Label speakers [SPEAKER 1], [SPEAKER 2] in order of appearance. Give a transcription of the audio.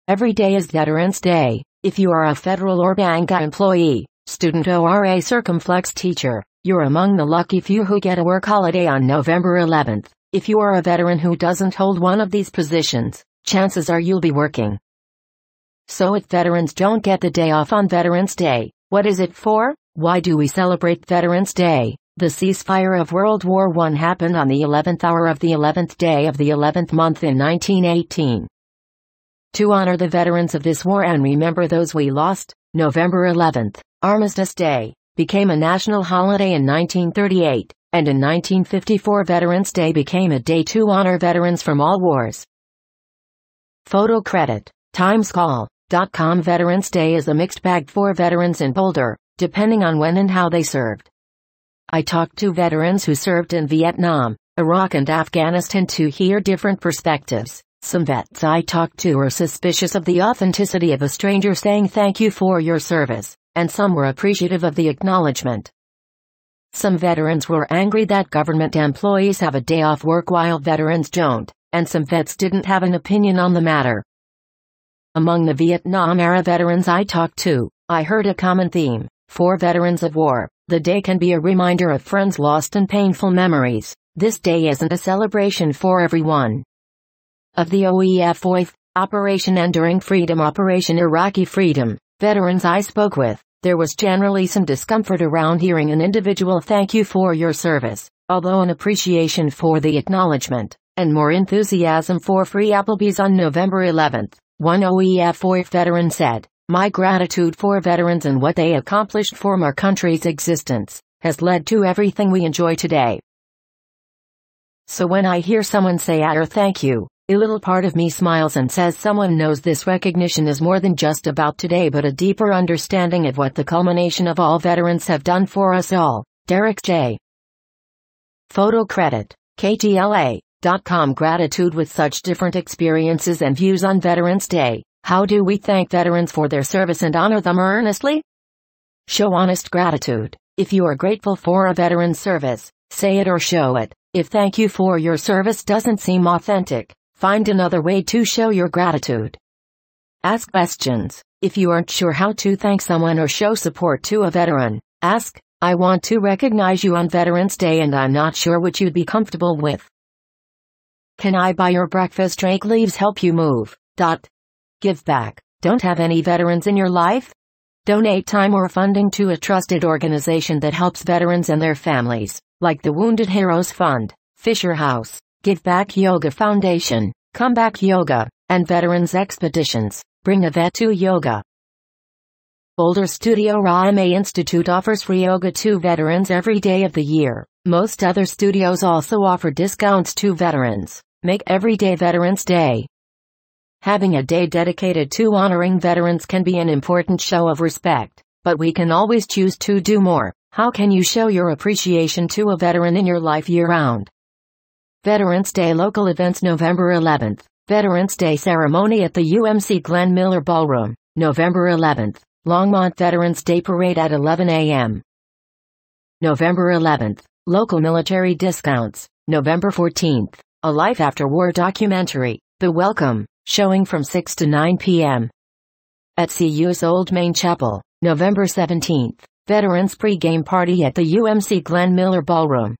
[SPEAKER 1] Every day is Veterans Day. If you are a federal or banca employee, student or a circumflex teacher, you're among the lucky few who get a work holiday on November 11th. If you are a veteran who doesn't hold one of these positions, chances are you'll be working. So if veterans don't get the day off on Veterans Day, what is it for? Why do we celebrate Veterans Day? The ceasefire of World War I happened on the 11th hour of the 11th day of the 11th month in 1918. To honor the veterans of this war and remember those we lost, November 11th, Armistice Day, became a national holiday in 1938, and in 1954 Veterans Day became a day to honor veterans from all wars. Photo credit, timescall.com. Veterans Day is a mixed bag for veterans in Boulder, depending on when and how they served. I talked to veterans who served in Vietnam, Iraq and Afghanistan to hear different perspectives. Some vets I talked to were suspicious of the authenticity of a stranger saying thank you for your service, and some were appreciative of the acknowledgement. Some veterans were angry that government employees have a day off work while veterans don't, and some vets didn't have an opinion on the matter. Among the Vietnam-era veterans I talked to, I heard a common theme. For veterans of war, the day can be a reminder of friends lost and painful memories. This day isn't a celebration for everyone. Of the OEF Operation Enduring Freedom, Operation Iraqi Freedom, veterans I spoke with, there was generally some discomfort around hearing an individual thank you for your service, although an appreciation for the acknowledgement, and more enthusiasm for free Applebee's on November 11th. One OEF veteran said, "My gratitude for veterans and what they accomplished for our country's existence has led to everything we enjoy today." So when I hear someone say or thank you, a little part of me smiles and says someone knows this recognition is more than just about today but a deeper understanding of what the culmination of all veterans have done for us all. Derek J. Photo credit, KTLA.com. Gratitude. With such different experiences and views on Veterans Day, how do we thank veterans for their service and honor them earnestly? Show honest gratitude. If you are grateful for a veteran's service, say it or show it. If thank you for your service doesn't seem authentic, find another way to show your gratitude. Ask questions. If you aren't sure how to thank someone or show support to a veteran, ask, "I want to recognize you on Veterans Day and I'm not sure what you'd be comfortable with. Can I buy your breakfast? Drake leaves help you move. Give back. Don't have any veterans in your life? Donate time or funding to a trusted organization that helps veterans and their families, like the Wounded Heroes Fund, Fisher House, Give Back Yoga Foundation, Comeback Yoga, and Veterans Expeditions. Bring a vet to yoga. Boulder Studio Rama Institute offers free yoga to veterans every day of the year. Most other studios also offer discounts to veterans. Make every day Veterans Day. Having a day dedicated to honoring veterans can be an important show of respect, but we can always choose to do more. How can you show your appreciation to a veteran in your life year-round? Veterans Day local events. November 11th, Veterans Day ceremony at the UMC Glenn Miller Ballroom. November 11th, Longmont Veterans Day parade at 11 a.m. November 11th, local military discounts. November 14th, a Life After War documentary, The Welcome, showing from 6 to 9 p.m. at CU's Old Main Chapel. November 17th, Veterans Pre-Game Party at the UMC Glenn Miller Ballroom.